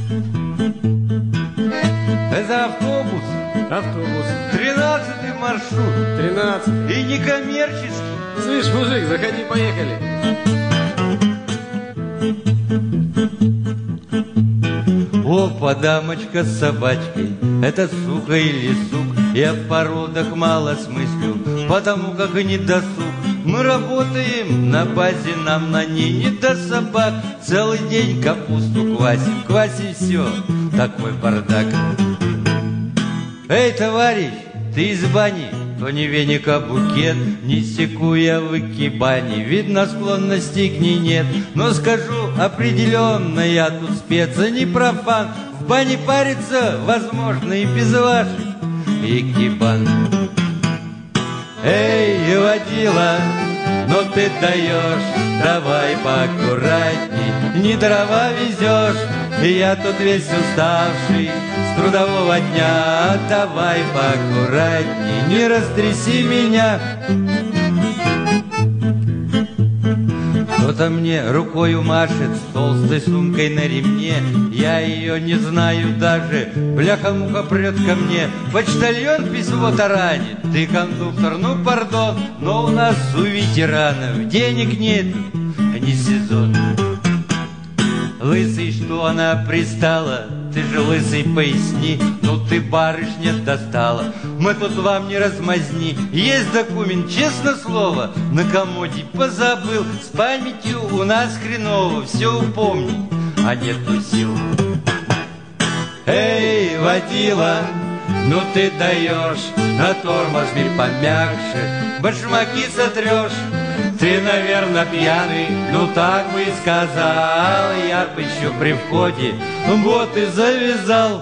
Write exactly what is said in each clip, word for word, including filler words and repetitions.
Это автобус. Автобус. Тринадцатый маршрут. Тринадцать. И некоммерческий. Слышь, мужик, заходи, поехали. Опа, дамочка с собачкой, это сука или сук? Я в породах мало смыслю, потому как и не досуг. Мы работаем на базе, нам на ней не до собак. Целый день капусту квасим, квасим все, такой бардак. Эй, товарищ, ты из бани? То не веник, а букет. Не секу я в икебане, видно, склонностей к ней нет. Но скажу определенно, я тут спец, а не профан. В бане париться возможно и без ваших икебан. Эй, водила, но ты даешь, давай поаккуратней. Не дрова везешь, и я тут весь уставший с трудового дня. Давай поаккуратней, не растряси меня. Кто-то мне рукою машет с толстой сумкой на ремне. Я ее не знаю даже, бляха-муха прет ко мне. Почтальон письмо таранит, ты кондуктор, ну пардон, но у нас у ветеранов денег нету, не сезон. Лысый, что она пристала? Ты же, лысый, поясни. Ну ты, барышня, достала. Мы тут вам не размазни. Есть документ, честно слово, на комоде позабыл. С памятью у нас хреново, все упомни, а нету сил. Эй, водила, ну ты даешь, на тормоз мир помягче, башмаки сотрешь. Ты, наверное, пьяный, ну так бы и сказал. Я бы еще при входе вот и завязал.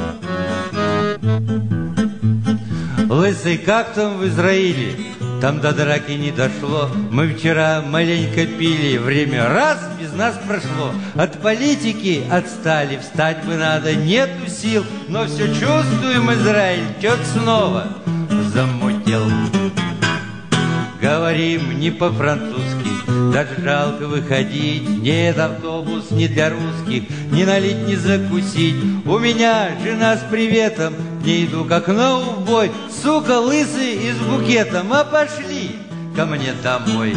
Лысый, как там в Израиле? Там до драки не дошло. Мы вчера маленько пили, время раз без нас прошло. От политики отстали, встать бы надо, нету сил. Но все чувствуем, Израиль, чё-то снова замутил. Говорим не по-французски, даже жалко выходить. Нет, автобус не для русских, ни налить, ни закусить. У меня жена с приветом, не иду как на убой. Сука, лысый и с букетом, а пошли ко мне домой.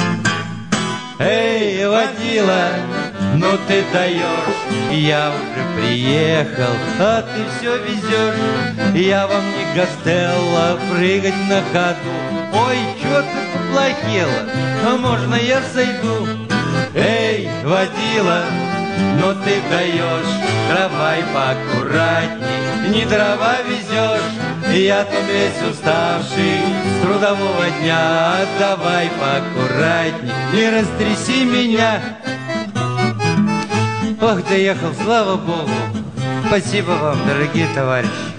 Эй, водила, ну ты даешь, я уже приехал, а ты все везешь. Я вам не Гастелло, прыгать на ходу. Ой, чё ты поплохела, а можно я сойду? Эй, водила, ну ты даешь, давай поаккуратней. Не дрова везешь, я тут весь уставший с трудового дня. Давай поаккуратней, не растряси меня. Ох, доехал, слава Богу. Спасибо вам, дорогие товарищи.